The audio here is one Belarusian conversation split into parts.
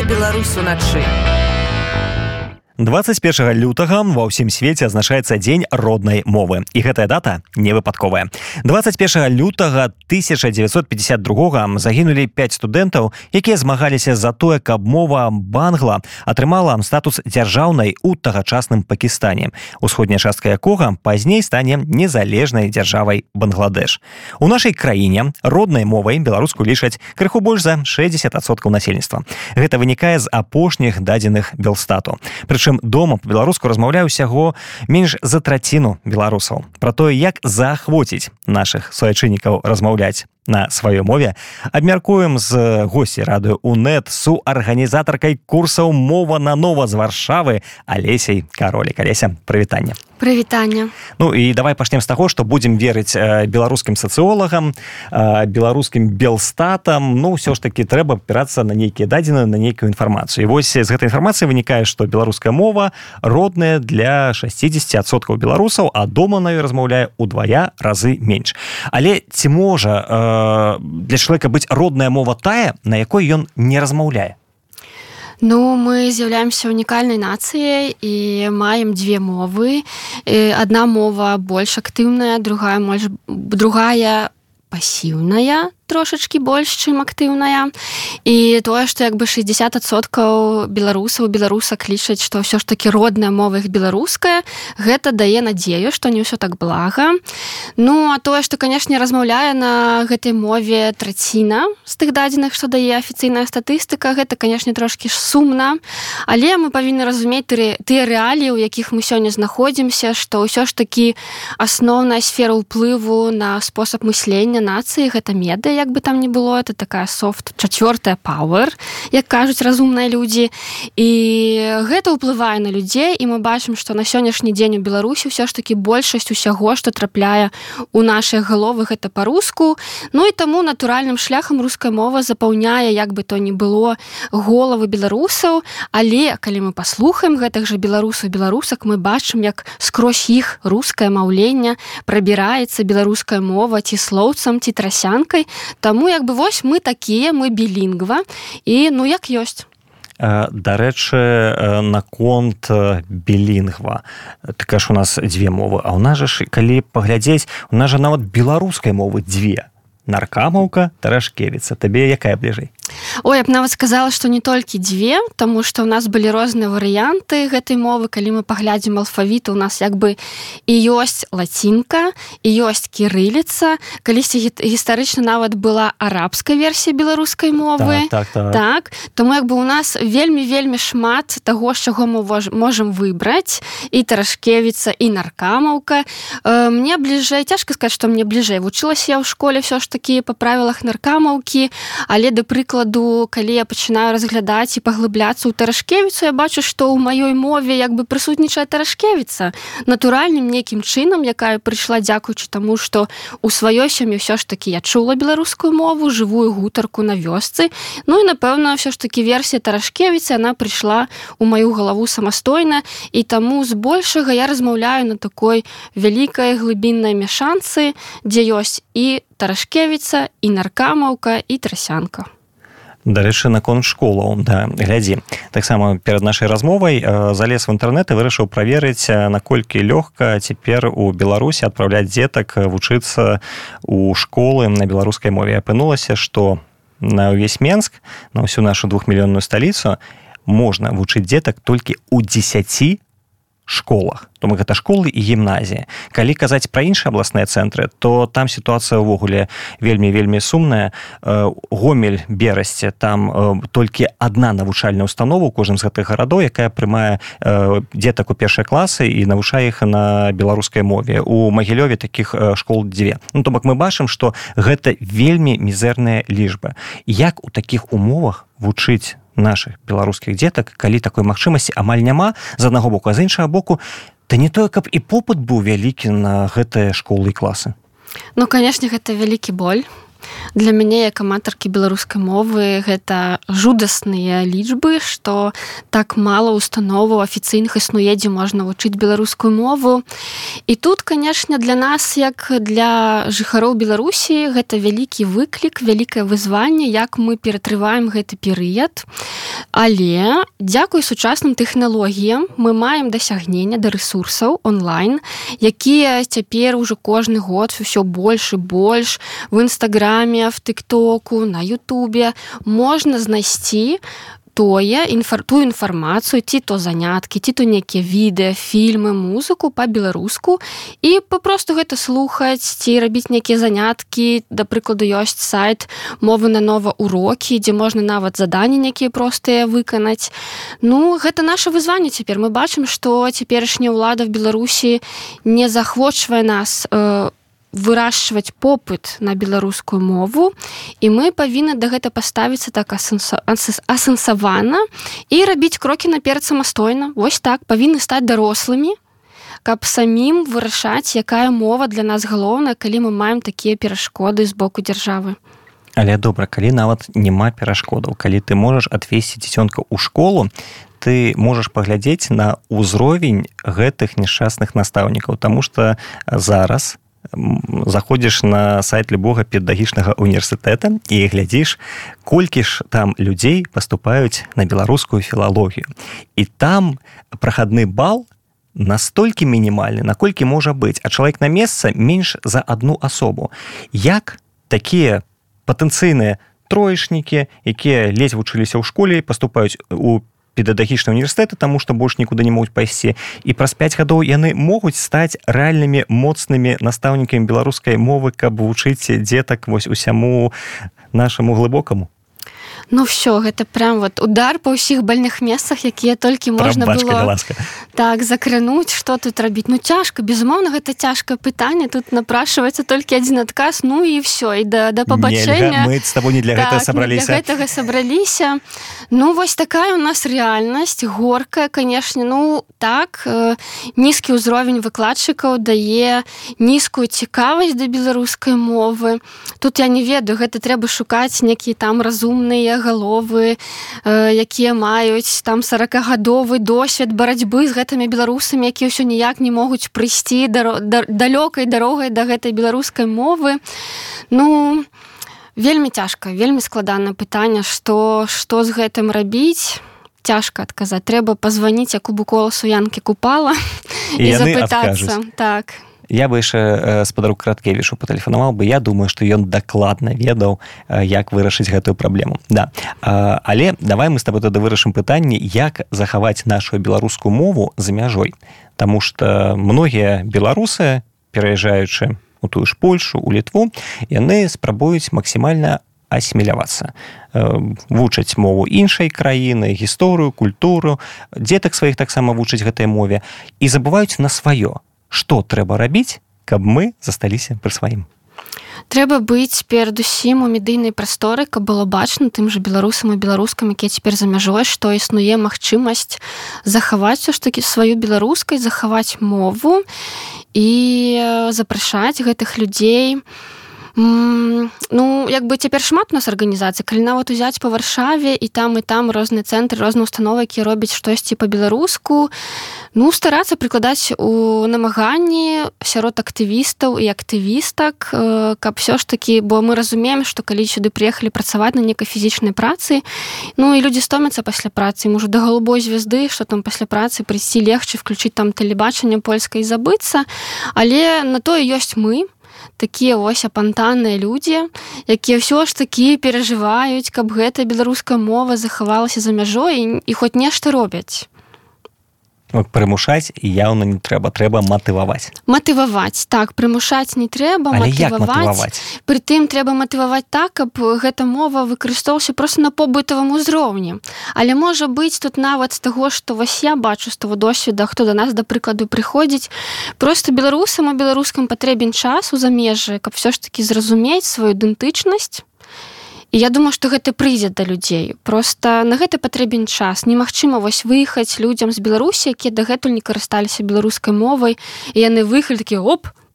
Беларусь уначы. 21 лютага ва ўсім свеце азначаецца дзень роднай мовы. І гэтая дата не выпадковая. 21 лютага 1952 загінулі 5 студэнтаў, якія змагаліся за тое, каб мова бангла атрымала статус дзяржаўнай у тагачасным Пакістане, усходняя частка якога пазней стане незалежнай дзяржавай Бангладеш. У нашай краіне роднай мовай беларускую лічаць крыху больш за 60% насельніцтва. Гэта вынікае з апошніх дадзеных Белстату. Прычым дома па-беларуску размаўляе ўсяго менш за траціну беларусаў. Пра тое, як заахвоціць нашых суайчыннікаў размаўляць на сваёй мове, абмяркуем з госцей радыё УНэТ, суарганізатаркай курсаў «Мова на нова» з Варшавы Алесяй Каролік. Алеся, прывітанне. Прывітанне. Ну і давай пачнем з таго, што будзем верыць беларускім сацыолагам, беларускім Белстатам. Ну, ўсё ж такі трэба апірацца на нейкія дадзеныя, на нейкую інфармацыю. І вось з гэтай інфармацыі вынікае, што беларуская мова родная для 60% беларусаў, а дома на ёй размаўляе ўдвая разы менш. Але ці можа для чалавека быць родная мова тая, на якой ён не размаўляе? Ну, мы з'яўляемся унікальнай нацыяй і маем две мовы. Адна мова больш актыўная, другая пасіўная, трошачкі больш, чым актыўная. І тое, што як бы 60% беларусаў, беларусак лічаць, што ўсё ж такі родная мова іх беларуская, гэта дае надзею, што не ўсё так блага. Ну, а тое, што, канешне, размаўляе на гэтай мове траціна з тых дадзеных, што дае афіцыйная статыстыка, гэта, канешне, трошкі сумна. Але мы павінны разумець тыя рэаліі, у якіх мы сёння знаходзімся, што ўсё ж такі асноўная сфера ўплыву на спосаб мыслення нацыі, гэта медыа, як бы там ни было, это такая софт, чацвёртая power, як кажуць разумныя людзі. І гэта ўплывае на людзей, і мы бачым, што на сённяшні дзень у Беларусі ўсё ж такі большасць усяго, што трапляе у нашых галовы, гэта па-руску. Ну і таму натуральным шляхам руская мова запаўняе, як бы то ни было, головы беларусаў, але калі мы паслухаем гэтых жа беларусаў, беларусак, мы бачым, як скрозь іх рускае маўленне прабіраецца беларуская мова ці слоўцам, ці трасянкай. Таму, як бы, вось мы такія, мы білінгва, і, ну, як ёсць. Дарэчы, наконт білінгва. Ты кажаш, у нас дзве мовы, а ў нас жа, калі паглядзець, у нас жа нават беларускай мовы дзве. Наркамаўка, Тарашкевіца. Табе якая бліжэй? Ой, я б нават сказала, што не толькі дзве, таму што ў нас былі розныя варыянты гэтай мовы. Калі мы паглядзім алфавіт, у нас як бы і ёсць лацінка, і ёсць кірыліца. Калісьці гістарычна нават была арабская версія беларускай мовы. Так. Таму як бы у нас вельмі-вельмі шмат таго, з чаго мы можам выбраць. І Тарашкевіца, і наркамаўка. Мне бліжэй, цяжка сказаць, што мне бліжэй. Вучылася я ў школе ўсё ж такі па правілах наркамаўкі, але, да прыкладу, калі я пачынаю разглядаць і паглыбляцца ў Тарашкевіцу, я бачу, што ў маёй мове як бы прысутнічае Тарашкевіца натуральным нейкім чынам, якая прыйшла дзякуючы таму, што ў сваёй сям'і ўсё ж такі я чула беларускую мову, жывую гутарку на вёсцы. Ну і, напэўна, ўсё ж такі версія Тарашкевіцы, яна прыйшла ў маю галаву самастойна, і таму збольшага я размаўляю на такой вялікай глыбіннай мяшанцы, дзе ёсць і Тарашкевіца, і наркамаўка, і трасянка. Дарэчы, наконт школаў, да, глядзі. Таксама перад нашай размовай залез в інтэрнэт і вырашыў праверыць, наколькі лёгка цяпер у Беларусі адпраўляць дзетак вучыцца ў школы на беларускай мове. Апынулася, што на ўвесь Менск, на ўсю нашу 2-мільённую сталіцу, можна вучыць дзетак толькі ў 10 школах. Тому гэта школы і гімназіі. Калі казаць пра іншыя абласныя цэнтры, то там сітуацыя ўвогуле вельмі-вельмі сумная. Гомель, Берасце, там толькі адна навучальная установа ў кожным з гэтых гарадоў, якая прымае дзетак у першыя класы і навучае іх на беларускай мове. У Магілёве такіх школ 2. Ну, то бок мы бачым, што гэта вельмі мізэрныя лічбы. Як у такіх умовах вучыць наших беларускіх дзетак, калі такой магчымасці амаль няма, з аднаго боку, а з іншага боку, то не тое, каб і попыт быў вялікі на гэтыя школы і класы. Ну, канешне, гэта вялікі боль. Для мяне як аматаркі беларускай мовы гэта жудасныя лічбы, што так мала установаў афіцыйных існуе, дзе можна вучыць беларускую мову. І тут, канешне, для нас, як для жыхароў Беларусі, гэта вялікі выклік, вялікае вызванне, як мы ператрываем гэты перыяд. Але дзякуй сучасным тэхналогіям мы маем дасягнення да рэсурсаў онлайн, якія цяпер ужо кожны год ўсё больш і больш в Інстаграме, в ТикТоку, на Ютубе можна знайсці ту інфармацыю, ці то заняткі, ці то нейкія відэа, фільмы, музыку па-беларуску і папросту гэта слухаць, ці рабіць нейкія заняткі. Да прыкладу, ёсць сайт «Мовы на нова урокі», дзе можна нават заданні нейкія простыя выканаць. Ну, гэта наша вызванне цяпер. Мы бачым, што цяперашняя ўлада в Беларусі не захвочвае нас вырашчваць попыт на беларускую мову, і мы павінны да гэта паставіцца так асэнсавана і рабіць крокі наперад самастойна. Вось так, павінны стаць дарослымі, каб самім вырашаць, якая мова для нас галоўная, калі мы маем такія перашкоды з боку дзяржавы. Але добра, калі нават няма перашкодаў, калі ты можаш адвесці дзіцёнка ў школу, ты можаш паглядзець на ўзровень гэтых няшчасных настаўнікаў, таму што зараз заходзіш на сайт любога педагагічнага універсітэта і глядзіш, колькі ж там людзей паступаюць на беларускую філалогію. І там прахадны бал настолькі мінімальны, наколькі можа быць, а чалавек на месца менш за одну асобу. Як такія патэнцыйныя троечнікі, якія ледзь вучыліся ў школе, паступаюць у педагагічныя універсітэты, таму што больш нікуды не могуць пайсці. І праз 5 гадоў яны могуць стаць рэальнымі моцнымі настаўнікамі беларускай мовы, каб вучыць дзетак вось усяму нашаму глыбокаму. Ну все, гэта прям вот удар па ўсіх больных месцах, якія толькі можна было так закрануць, што тут рабіць. Ну цяжка, безумоўна, гэта цяжкае пытанне, тут напрашваецца толькі адзін адказ, ну і все, і да пабачэння. Мы з табой не для гэтага сабраліся. Для гэтага сабраліся. Ну вось такая у нас рэальнасць, горкая, канешне. Ну так, нізкі ўзровень выкладчыкаў дае нізкую цікавасць да беларускай мовы. Тут я не ведаю, гэта трэба шукаць нейкія там разумныя галовы, якія маюць там 40-гадовы досвед барацьбы з гэтымі беларусамі, якія ўсё ніяк не могуць прыйсці далёкай дарогай да гэтай беларускай мовы. Ну, вельмі цяжка, вельмі складанае пытанне, што з гэтым рабіць. Цяжка адказаць. Трэба пазваніць Якубу Коласу, Янкі Купала і запытацца. Так. Я бы яшчэ спадару Краткевічу патэлефанаваў бы, я думаю, што ён дакладна ведаў, як вырашыць гэтую праблему. Да. Але давай мы з табой тады вырашым пытанне, як захаваць нашу беларускую мову за мяжой. Таму што многія беларусы, пераязджаючы у тую ж Польшу, у Літву, яны спрабуюць максімальна асімілявацца. Вучаць мову іншай краіны, гісторыю, культуру, дзетак сваіх таксама вучаць гэтай мове і забываюць на сваё. Што трэба рабіць, каб мы засталіся пры сваім? Трэба быць перадусім у медыйнай прасторы, каб было бачна тым жа беларусам і беларускам, якія цяпер за мяжой, што існуе магчымасць захаваць усё ж такі сваю беларускасць, захаваць мову і запрашаць гэтых людзей. Ну, як бы цяпер шмат у нас арганізацый, калі нават узяць па Варшаве і там розныя цэнтры, розныя установы, якія робяць штосьці па-беларуску, ну, старацца прыкладаць у намаганні сярод актывістаў і актывістак, каб все ж такі, бо мы разумеем, што калі сюды прыехалі працаваць на нейкай фізічнай працы, ну, і людзі стомяцца пасля працы, ім ужо да голубой звезды, што там пасля працы прыйсці легчы, включыць там тэлебачанне польскае і забыцца, але на тое ёсць мы, такія вось апантаныя людзі, якія ўсё ж такі перажываюць, каб гэта беларуская мова захавалася за мяжой і хоць нешта робяць. Прымушаць яўна не трэба, трэба матываваць. Матываваць, так, прымушаць не трэба, але як матываваць? Прытым трэба матываваць так, каб гэта мова выкарыстоўвалася проста на побытавым узроўні. Але можа быць тут нават з таго, што вось я бачу з таго досведа, хто да нас, да прыкладу, прыходзіць, проста беларусам і беларускам патрэбен час у замежжы, каб все ж такі зразумець сваю ідэнтычнасць. І я думаю, што гэта прыйдзе да людзей. Проста на гэта патрэбен час. Немагчыма вось выехаць людзям з Беларусі, якія дагэтуль не карысталіся беларускай мовай, і яны выехалі такія, оп,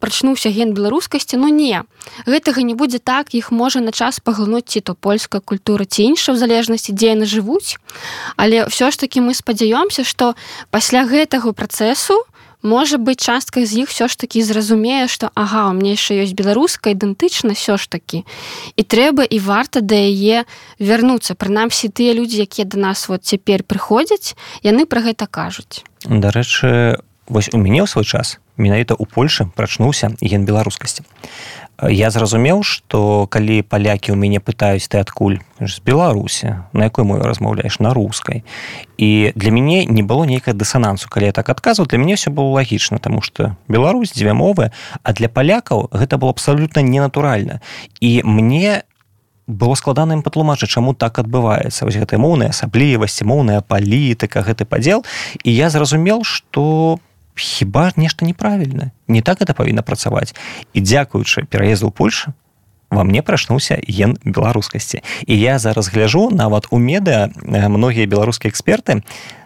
прачнуўся ген беларускасці, ну не, гэтага не будзе так, іх можа на час паглынуць ці то польская культура, ці іншая, в залежнасці, дзе яны жывуць, але ўсё ж такі мы спадзяёмся, што пасля гэтага працэсу можа быць, частка з іх все ж такі зразумее, што ага, у мяне яшчэ ёсць беларуская ідэнтычнасць все ж такі. І трэба і варта да яе вярнуцца. Прынамсі, тыя людзі, якія да нас вот цяпер прыходзяць, яны пра гэта кажуць. Дарэчы, вось у мяне ў свой час менавіта ў Польшы прачнуўся ген беларускасці. Я зразумеў, што калі палякі ў мяне пытаюць, ты адкуль? З Беларусі. На якой мове размаўляеш? На рускай. І для мяне не было нейкага дысанансу. Калі я так адказваў, для мяне ўсё было лагічна, таму што Беларусь, дзве мовы, а для палякаў гэта было абсалютна ненатуральна. І мне было складана ім патлумачыць, чаму так адбываецца. Вось гэтыя моўныя асаблівасці, моўная палітыка, гэты падзел. І я зразумеў, што хіба нешта неправільна. Не так это павінна працаваць. І дзякуючы пераезду ў Польшу, во мне прачнуўся ген беларускасці. І я зараз гляжу, нават у медыа многія беларускія эксперты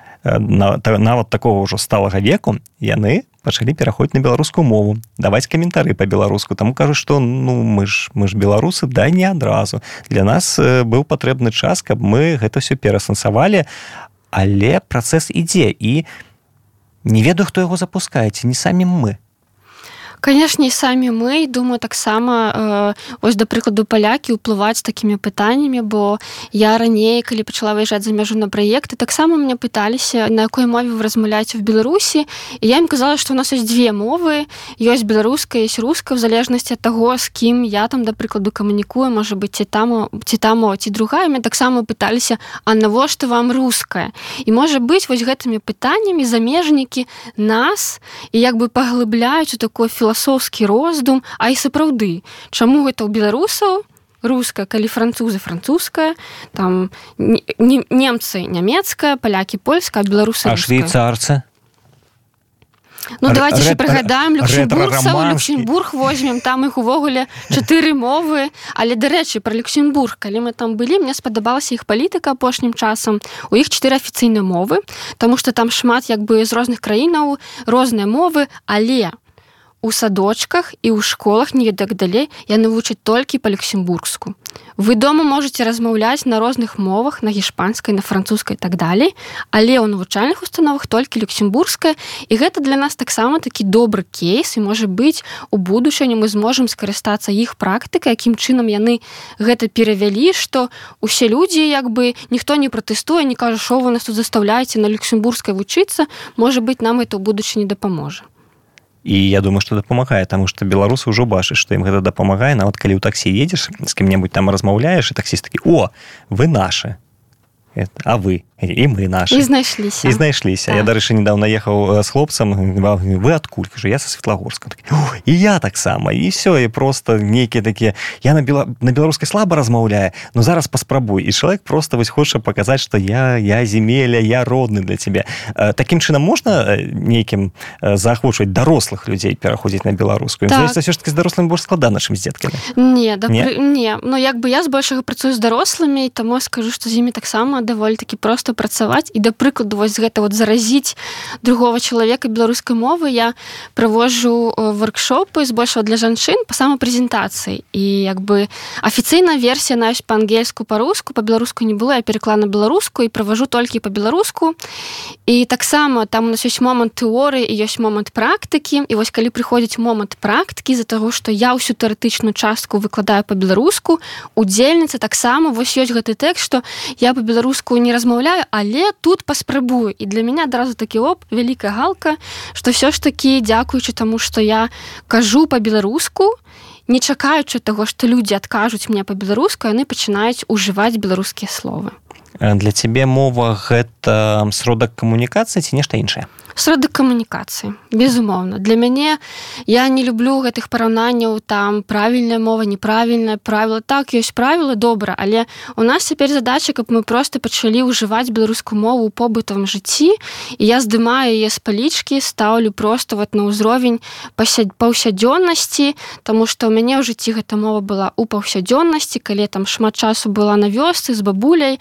нават такого ўжо сталага веку, яны пачалі пераходзіць на беларускую мову, даваць каментары па-беларуску. Таму кажу, што мы ж беларусы, да не адразу. Для нас быў патрэбны час, каб мы гэта ўсё пераасэнсавалі, але працэс ідзе, і не ведаю, хто яго запускае, ці не самі мы. Канешне, і самі мы, думаю, таксама, ось, да прыкладу, палякі ўплываць такімі пытаннямі, бо я раней, калі пачала выязджаць за мяжу на праекты, таксама мяне пыталіся, на якой мове вы размаўляеце в Беларусі, і я ім казала, што ў нас ёсць две мовы, ёсць беларуская, ёсць руская, в залежнасці ад таго, з кім я там, да прыкладу, камунікую, можа быць, ці та мова, ці другая. Мяне таксама пыталіся, а навошта вам руская? І, можа быць, вось гэтымі пытаннямі замежнікі нас і як бы паглыбляюць у такое філасофскі роздум, а і сапраўды, чаму гэта ў беларусаў руская, калі французы французская, там немцы нямецкая, палякі польская, а беларусы руская. А швейцарцы? Ну, давайте ще пригадаємо Люксембург возьмем, там їх увогуле 4 мови. Але, до речі, про Люксембург, коли ми там були, мені сподобалася їх політика апошнім часом. У їх 4 офіційні мови, тому що там шмат якби з різних країн різні мови, але у садочках і у школах, не так далей, яны вучаць толькі па-люксембургску. Вы дома можете размаўляць на розных мовах, на гішпанскай, на французскай і так далей, але ў навучальных установах толькі люксембургская, і гэта для нас таксама такі добры кейс, і, можа быць, у будучыні мы зможам скарыстацца іх практыкай, якім чынам яны гэта перавялі, што усе людзі, як бы, ніхто не пратэстуе, не кажа, што вы нас тут застаўляеце на люксембургскай вучыцца, можа быць, нам гэта ў будучыні дапаможа. І я думаю, што дапамагае, таму што беларусы ўжо бачаць, што ім гэта дапамагае, нават калі ў таксі едзеш, з кім-небудзь там размаўляеш, і таксіст такі: «О, вы нашы, а вы, і мы нашы». І знайшліся. І знайшліся. Так. Я, дарэчы, недавно ехаў з хлопцам, вы адкуль? Кажу, я са Светлагорска. І я таксама. І все, і просто нейкія такія, я на беларускай слаба размаўляю, но зараз паспрабуй. І чалавек просто вось хоча паказаць, што я земеля, я родны для цябе. Такім чынам можна нейкім заахвочваць дарослых людзей пераходзіць на беларускую? Так. Здаецца, ўсё ж таки з дарослымі больш складана, чым з дзеткамі. Не. Ну, як бы я збольшага працую з дарослымі, таму скажу, што з імі таксама даволі такі проста працаваць. І, да прыкладу, вось гэта вот заразіць другого чалавека беларускай мовы, я праводжу воркшопы збольшага для жанчын па самапрэзентацыі. І як бы афіцыйная версія нават па-ангельску, па-руску, па-беларуску не было, я пераклала на беларуску і праважу толькі па-беларуску. І таксама там у нас ёсць момант тэорыі і ёсць момант практыкі. І вось калі прыходзіць момант практыкі, з-за таго, што я ўсю тэарэтычную частку выкладаю па-беларуску, удзельніца таксама вось ёсць гэты тэкст, што я па-беларуску не размаўляю, але тут паспрабую. І для мяне адразу такі вялікая галка, што ўсё ж такі, дзякуючы таму, што я кажу па-беларуску, не чакаючы таго, што людзі адкажуць мне па-беларуску, яны пачынаюць ужываць беларускія словы. Для цябе мова гэта сродак камунікацыі ці нешта іншае? Сродак камунікацыі, безумоўна. Для мяне, я не люблю гэтых параўнанняў, там, правільная мова, неправільная, правіла. Так, ёсць правілы, добра, але у нас цяпер задача, каб мы проста пачалі ўжываць беларускую мову ў побытавым жыцці, і я здымаю яе з палічкі, стаўлю проста вот на ўзровень паўсядзённасці, таму што ў мяне ў жыцці гэта мова была ў паўсядзённасці, калі там шмат часу была на вёсцы з бабуляй,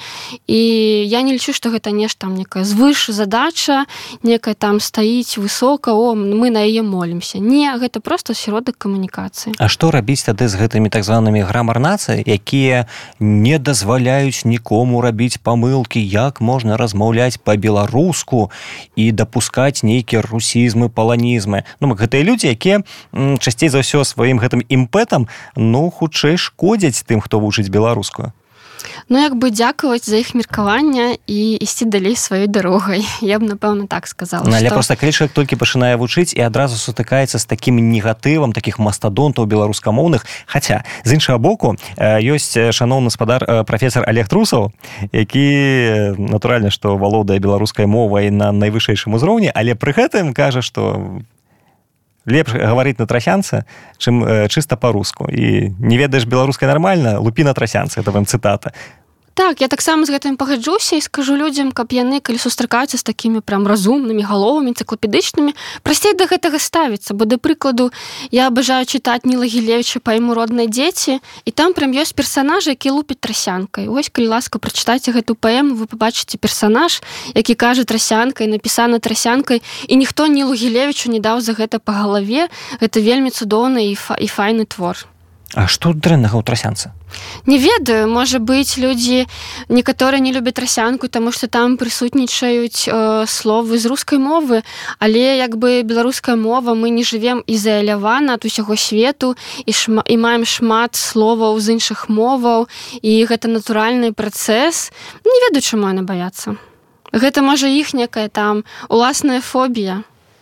і я не лічу, што гэта нешта там некая звыш задача, некая там стаіць высока, мы на яе молімся. Не, гэта проста сродак камунікацыі. А што рабіць тады з гэтымі так званымі грамар-нацыі, якія не дазваляюць нікому рабіць памылкі, як можна размаўляць па-беларуску і дапускаць нейкія русізмы, паланізмы. Гэтыя людзі, якія часцей за ўсё сваім гэтым імпэтам, хутчэй шкодзяць тым, хто вучыць беларускую. Дзякаваць за іх меркаванне і ісці далей сваёй дарогай. Я б, напэўна, так сказала. Але проста калі чалавек толькі пачынае вучыць і адразу сутыкаецца з такім негатывам такіх мастадонтаў беларускамоўных. Хаця, з іншага боку, ёсць шаноўны спадар прафесар Олег Трусаў, які, натуральна, што валодае беларускай мовай на найвышэйшым узроўні, але пры гэтым кажа, што лепш гаварыць на трасянцы, чым чыста па-руску. І не ведаеш беларускай нармальна, лупі на трасянцы. Это вам цытата. Так, я таксама з гэтым пагаджуся і скажу людзям, каб яны, калі сустракаюцца з такімі прям разумнымі галовамі, энцыклапедычнымі, прасцей да гэтага ставіцца, бо, да прыкладу, я абажаю чытаць Ніла Гілевіча па іму родныя дзеці, і там прям ёсць персанаж, які лупіць трасянкай. Вось, калі ласка, прачытайце гэту паэму, вы пабачыце персанаж, які кажа трасянкай, напісана трасянкай, і ніхто Нілу Гілевічу не даў за гэта па галаве. Гэта вельмі цудоўны і файны твор. А што дрэннага ў трасянцы? Не ведаю, можа быць, людзі некаторыя не любяць трасянку, таму што там прысутнічаюць словы з рускай мовы, але беларуская мова, мы не жывем ізалявана ад усяго свету і маем шмат словаў з іншых моваў, і гэта натуральны працэс. Не ведаю, чаму яны баяцца. Гэта, можа, іх некая там уласная фобія.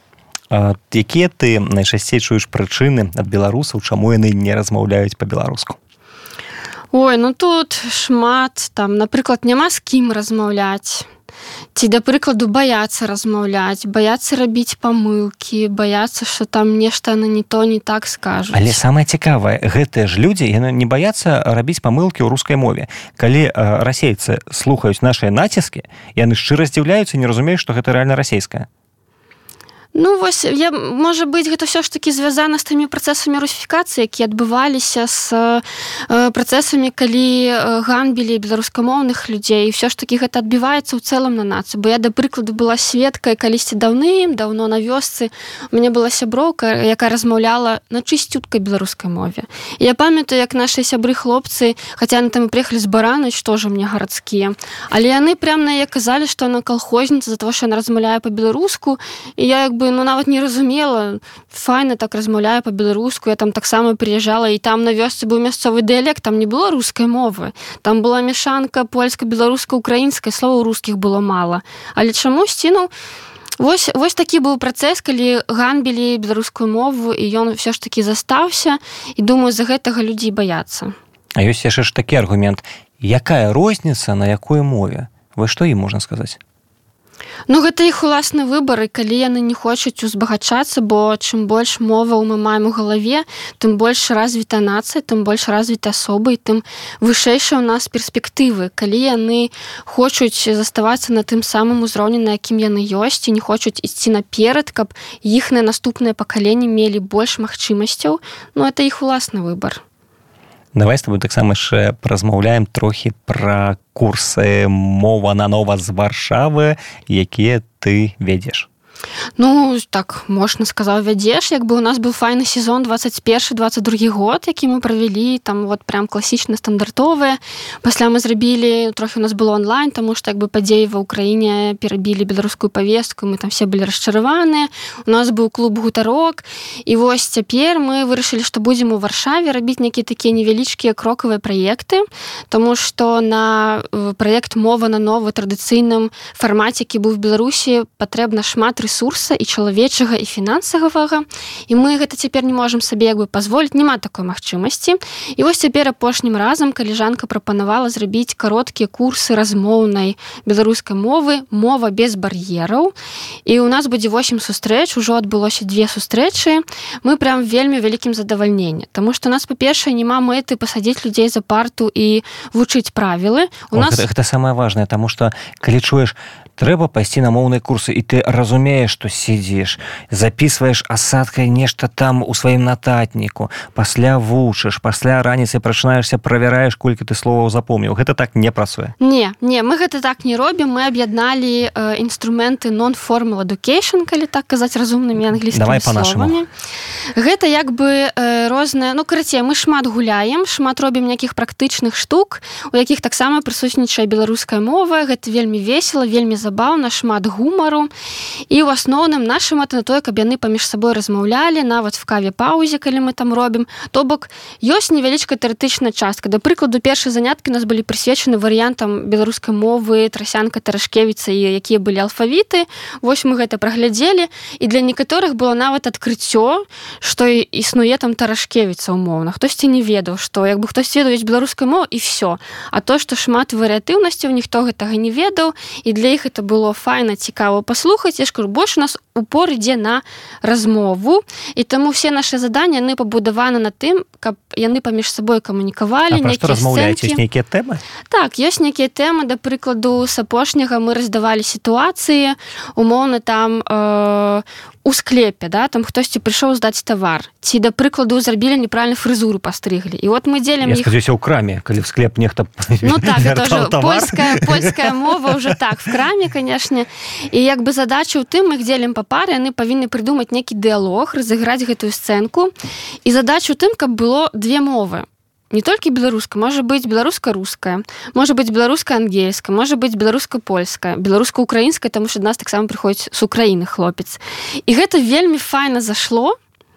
Якія ты найчасцей чуеш прычыны ад беларусаў, чаму яны не размаўляюць па-беларуску? Тут шмат, там, напрыклад, няма з кім размаўляць. Ці, да прыкладу, баяцца размаўляць, баяцца рабіць памылкі, баяцца, што там нешта на не то, не так скажуць. Але самае цікавае, гэтыя ж людзі, яны не баяцца рабіць памылкі ў рускай мове. Калі расейцы слухаюць нашыя націскі, яны шчыра здзіўляюцца і не разумеюць, што гэта рэальна расейская. Вось, можа быць, гэта ўсё ж такі звязана з тымі працэсамі русіфікацыі, якія адбываліся з працэсамі, калі ганьбілі беларускамоўных людзей. І ўсё ж такі гэта адбіваецца ў цэлым на нацыю. Бо я, да прыкладу, была сведкай калісьці даўно на вёсцы. У мяне была сяброўка, якая размаўляла на чысцюткай беларускай мове. І я памятаю, як нашыя сябры-хлопцы, хаця яны там прыехалі з Бараныч, тоже мне гарадскія, але яны прям на яе казалі, што яна калхозніца за того, што яна размаўляе па-беларуску. І я нават не разумела, файна так размаўляю па-беларуску, я там таксама прыязджала, і там на вёсцы быў мясцовы дыялект, там не было рускай мовы, там была мяшанка польска-беларуска-украінскай, словаў рускіх было мала. Але чамусьці, вось такі быў працэс, калі ганьбілі беларускую мову, і ён ўсё ж такі застаўся, і думаю, за гэтага людзі баяцца. А ёсць яшчэ ж такі аргумент, якая розніца на якой мове? Вось што ім можна сказаць? Гэта іх уласны выбар, і калі яны не хочуць узбагачацца, бо чым больш моваў мы маем у галаве, тым больш развіта нацыя, тым больш развіта асобы, і тым вышэйшыя ў нас перспектывы. Калі яны хочуць заставацца на тым самым узроўні, на якім яны ёсць, і не хочуць ісці наперад, каб іхныя наступныя пакаленні мелі больш магчымасцяў, это іх уласны выбар. Давай з тобой таксама яшчэ паразмаўляем трохі пра курсы «Мова нанова» з Варшавы, якія ты вядзеш. Так, можна сказаць, вядзеш. У нас быў файны сезон 21-22 год, які мы правялі, там прям класічна стандартовыя. Пасля мы зрабілі, трохі у нас было онлайн, таму што падзеі ва ўкраіне перабілі беларускую павестку, мы там все былі расчараваныя. У нас быў клуб «Гутарок», і вось цяпер мы вырашылі, што будзем у Варшаве рабіць нейкія такія невялічкія крокавыя праекты, таму што на праект «Мова нанова» традыцыйным фармаце, які быў в Беларусі, патрэбна шмат ресурса і чалавечага, і фінансавага, і мы гэта цяпер не можам сабе пазволіць, няма такой магчымасці. І вось цяпер апошнім разам каліжанка прапанавала зрабіць кароткія курсы размоўнай беларускай мовы, мова без бар'ераў. І у нас будзе 8 сустрэч, ужо адбылося 2 сустрэчы. Мы прям вельмі вялікім задавальненні, таму што у нас, па-першае, няма мэты пасадзіць людзей за парту і вучыць правілы. Гэта самае важнае, таму што калі чуеш, трэба пайсці на моўныя курсы, і ты разумееш, што сидзіш, записываешь асадкай нешта там у сваім нататніку, пасля вучыш, пасля раніцай прачынаешся, правяраеш, колькі ты словаў запомніў. Гэта так не працуе? Не, мы гэта так не робім. Мы аб'ядналі інструменты non-formal education, калі так казаць разумнымі англійскімі словамі. Гэта як бы розныя, карацей, мы шмат гуляем, шмат робім нейкіх практычных штук, у якіх таксама прысутнічае беларуская мова. Гэта вельмі весела, вельмі забаўна, шмат гумару. І ў асноўным наша мэта на тое, каб яны паміж сабой размаўлялі, нават в каве-паузе, калі мы там робім. То бок, ёсць невялічкая тэарэтычная частка. Да прыкладу, першыя заняткі у нас былі прысвечаны варыянтам беларускай мовы, Трасянка, Тарашкевіца, і якія былі алфавіты. Вось мы гэта праглядзелі, і для некаторых было нават адкрыццё, што існуе там Тарашкевіца умоўна. Хтосьці не ведаў, што як бы хтось ведаў ёсць беларуская мова, і все. А то, што шмат варыятыўнасцяў, ніхто гэтага не ведаў, і для іх это было файна, цікава паслухаць. Я ж кажу, больш у нас упор ідзе на размову, і таму все нашы заданні, яны пабудаваны на тым, каб яны паміж сабой камунікавалі, нейкія сцэнкі. Ёсць нейкія тэмы? Так, ёсць нейкія тэмы. Да прыкладу, з апошняга мы раздавалі сітуацыі, умоўна там у склепе, да, там хтосьці прыйшоў здаць тавар, ці, да прыкладу, зрабілі неправільна фрызуру пастрыглі. І от мы дзелім іх... Я спадзяюся, ў краме, калі в склеп нехта вяртаў тавар. Польская мова ўжо так, в краме, канешне. І як бы задача ў тым, мы іх дзелім па пары, яны павінны прыдумаць нейкі дыалог, разыграць гэтую сцэнку. І задача ў тым, каб было две мовы. Не толькі беларуска, можа быць беларуска-руская, можа быць беларуска-ангельская, можа быць беларуска-польская, беларуска-украінская, таму што да нас таксама прыходзіць з Украіны хлопец. І гэта вельмі файна зашло,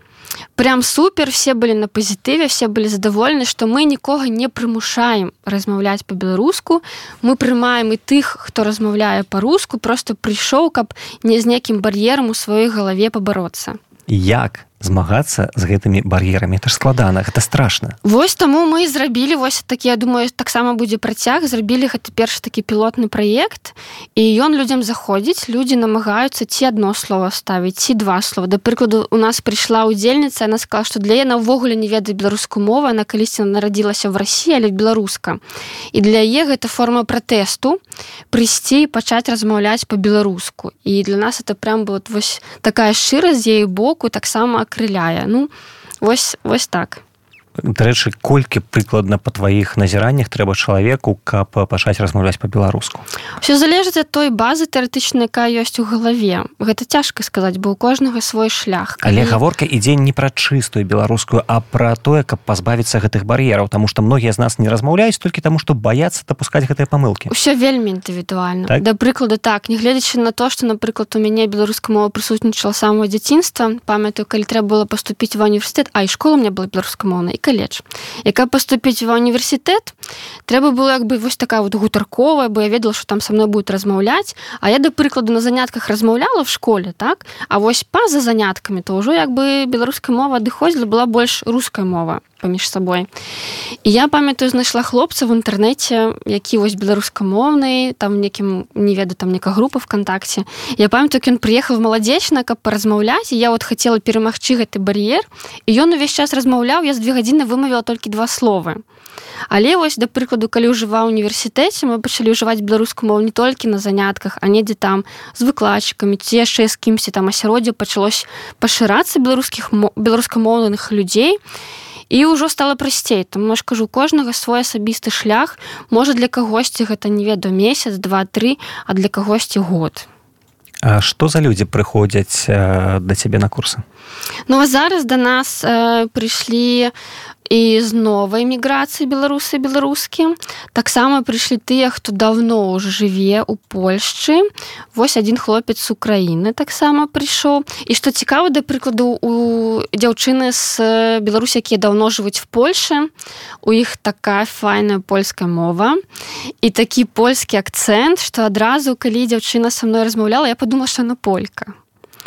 прям супер, все былі на пазітыве, все былі задаволены, што мы нікога не прымушаем размаўляць па-беларуску, мы прымаем і тых, хто размаўляе па-руску, просто прыйшоў, каб не з нейкім бар'ерам у сваёй галаве пабароцца. Як змагацца з гэтымі бар'ерамі? Это ж складана, гэта страшна. Вось таму мы зрабілі вось такі, я думаю, таксама будзе працяг, зрабілі гэты першы такі пілотны праект, і ён людзям заходзіць, людзі намагаюцца ці адно слова ставіць, ці два слова. Да прыкладу, у нас прыйшла удзельніца, яна сказала, што для яе ўвогуле не ведае беларускую мову, яна калісьці нарадзілася ў Расіі, але беларуска. І для яе гэта форма пратэсту прыйсці і пачаць размаўляць па-беларуску. І для нас это прям была вось такая шчырасць з яе боку, таксама акрыляе. Ну, вось так. Дарэчы, колькі прыкладна па тваіх назіраннях трэба чалавеку, каб пачаць размаўляць па-беларуску? Усё залежыць ад той базы тэарэтычнай, якая ёсць у галаве. Гэта цяжка сказаць, бо ў кожнага свой шлях. Але гаворка ідзе не пра чыстую беларускую, а пра тое, каб пазбавіцца гэтых бар'ераў, таму што многія з нас не размаўляюць толькі таму, што баяцца дапускаць гэтыя памылкі. Усё вельмі індывідуальна. Так? Да прыкладу, так, нягледзячы на то, што, напрыклад, у мяне беларуская мова прысутнічала з самага дзяцінства. Памятаю, калі трэба было паступіць ва універсітэт, і школа у мяне была беларускамоўная, і каледж. І каб паступіць ва універсітэт, трэба было як бы вось такая вот гутарковая, бо я ведала, што там са мной будуць размаўляць, а я, да прыкладу, на занятках размаўляла в школе, так? А вось па-за заняткамі, то ўжо як бы беларуская мова адыходзіла, была больш руская мова паміж сабой. І я, памятаю, знайшла хлопца в інтэрнэце, які вось беларускамоўны, там некім, не ведаю, там нейкая група ВКонтакце. Я памятаю, ён прыехаў маладзечна, каб паразмаўляць, і я от хацела перамагчы гэты бар'ер, і ён увесь час размаўляў, я з 2 гадзіны вымавіла толькі 2 словы. Але вось, да прыкладу, калі ўжо ва ўніверсітэце, мы пачалі ўжываць беларускую мову не толькі на занятках, а недзе там з выкладчыкамі, ці яшчэ з кімсьці там асяроддзе пачалось пашырацца беларускамоўных людзей, і ўжо стала прасцей. Таму я ж кажу, у кожнага свой асабісты шлях. Можа, для кагосьці гэта, не ведаю, месяц, 2-3, а для кагосьці год. А што за людзі прыходзяць да цябе на курсы? Ну, а зараз да нас прыйшлі і з новай міграцыі беларусы і беларускі. Таксама прыйшлі тыя, хто даўно ўжо жыве ў Польшчы. Вось адзін хлопец з Украіны таксама прыйшоў. І што цікава, да прыкладу, у дзяўчыны з Беларусі, якія даўно жывуць в Польшы, у іх такая файная польская мова і такі польскі акцэнт, што адразу, калі дзяўчына са мной размаўляла, я падумала, што яна полька.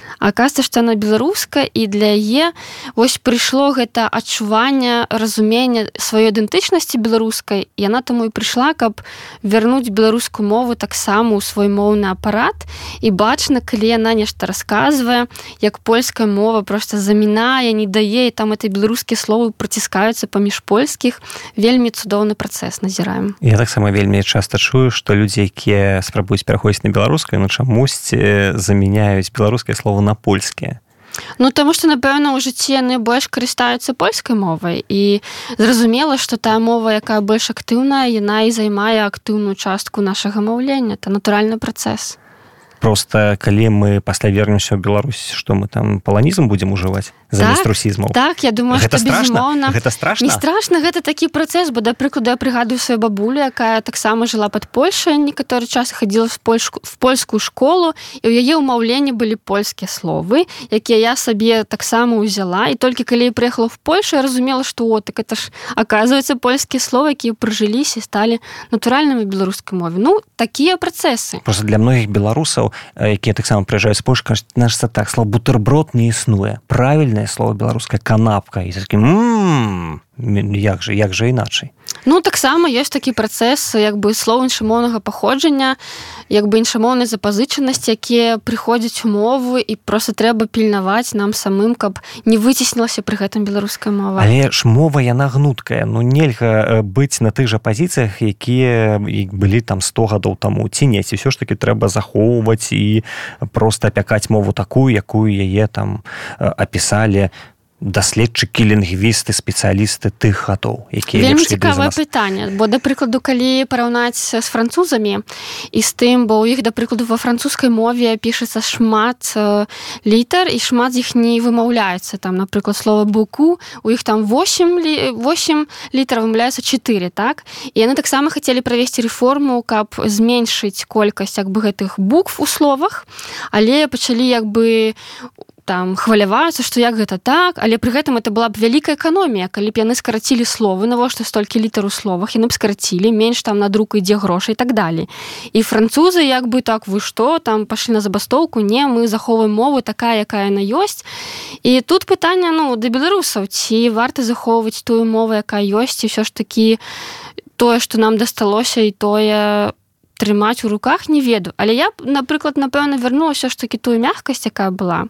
Аказваецца, што яна беларуская, і для яе вось прыйшло гэта адчуванне, разумення сваёй ідэнтычнасці беларускай. Яна таму і прыйшла, каб вярнуць беларускую мову таксама ў свой моўны апарат. І бачна, калі яна нешта расказвае, як польская мова проста замінае, не дае, і там эти беларускія словы праціскаюцца паміж польскіх. Вельмі цудоўны працэс назіраем. Я таксама вельмі часта чую, што людзі, якія спрабуюць пераходзіць на беларускую, чамусьці замяняюць беларускае слово на польскія. Ну, таму што, напэўна, у жыцці яны больш карыстаюцца польскай мовай. І зразумела, што тая мова, якая больш актыўная, яна і займае актыўную частку нашага маўлення. Это натуральны працэс. Просто калі мы пасля вернемся ў Беларусь, што мы там паланізм будзем ужываць замест русізмаў? Так, я думаю, гэта што безумоўна. Гэта страшна? Не страшна, гэта такі працэс, бо, да прыкладу, я прыгадую сваю бабулю, якая таксама жыла пад Польшай некаторы час, хадзіла в польскую школу, і ў яе ўмаўленні былі польскія словы, якія я сабе таксама ўзяла, і толькі калі я прыехала в Польшу, я разумела, што так это ж, аказваецца, польскія словы, якія прыжыліся і сталі натуральнымі беларускай мове. Ну, такія працэсы. Просто для многіх беларусаў, якія таксама прыязджаюць з Польшчы, кажуць, значыцца так, слово бутерброд не існуе. Правільнае слово беларускае канапка. І такім, як жа іначай? Ну, таксама ёсць такі працэс, як бы слоў іншамоўнага паходжання, як бы іншамоўнай запазычанасці, якія прыходзяць у мову, і проста трэба пільнаваць нам самым, каб не выцеснілася пры гэтым беларуская мова. Але ж мова, яна гнуткая. Ну, нельга быць на тых жа пазіцыях, якія былі там 100 гадоў таму. Ці не, ці ўсё ж такі трэба захоўваць і проста апякаць мову такую, якую яе там апісалі даследчыкі, лінгвісты, спецыялісты тых гадоў, якія вельмі лепш ведалі за цікавае нас. пытанне, бо, да прыкладу, калі параўнаць з французамі і з тым, бо ў іх, да прыкладу, ва французскай мове пішацца шмат літар, і шмат з іх не вымаўляецца. Там, напрыклад, слова «буку», у іх там 8 літар, вымаўляецца 4, так? І яны таксама хацелі правесці рэформу, каб зменшыць колькасць, як бы, гэтых букв у словах, але пачалі, як бы, там хваляваюцца, што як гэта так, але пры гэтым это была б вялікая эканомія, калі б яны скарацілі словы, навошта столькі літар у словах, яны б скарацілі, менш там на друк ідзе грошай і так далей. І французы, як бы, так, вы што, там пашлі на забастоўку, не, мы захоўваем мову такая, якая яна ёсць. І тут пытанне, ну, да беларусаў, ці варта захоўваць тую мову, якая ёсць, і ўсё ж такі тое, што нам дасталося, і тое трымаць у руках, не ведаю. Але я, напрыклад, напэўна, вярнула ўсё ж такі тую мяккасць, якая была.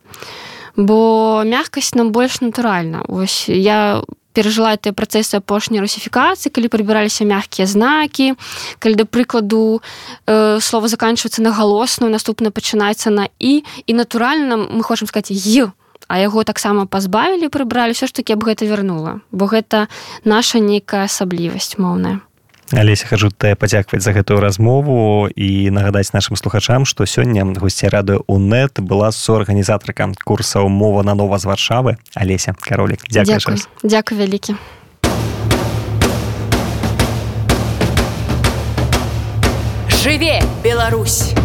Бо мяккасць нам больш натуральна. Вось я перажыла тыя працэсы апошняй русіфікацыі, калі прыбіраліся мяккія знакі, калі, да прыкладу, слова заканчваецца на галосную, наступна пачынаецца на і натуральна мы хочам сказаць «й», а яго таксама пазбавілі, прыбралі, ўсё ж такі я б гэта вярнула. Бо гэта наша нейкая асаблівасць моўная. Алеся, хачу тебе падзякаваць за гэтую размову і нагадаць нашым слухачам, што сёння госця радыё УНэТ была суарганізатарка курсаў «Мова нанова» з Варшавы Алеся Каролік. Дзякуй. Дзякуй вялікі. Жыве, Беларусь!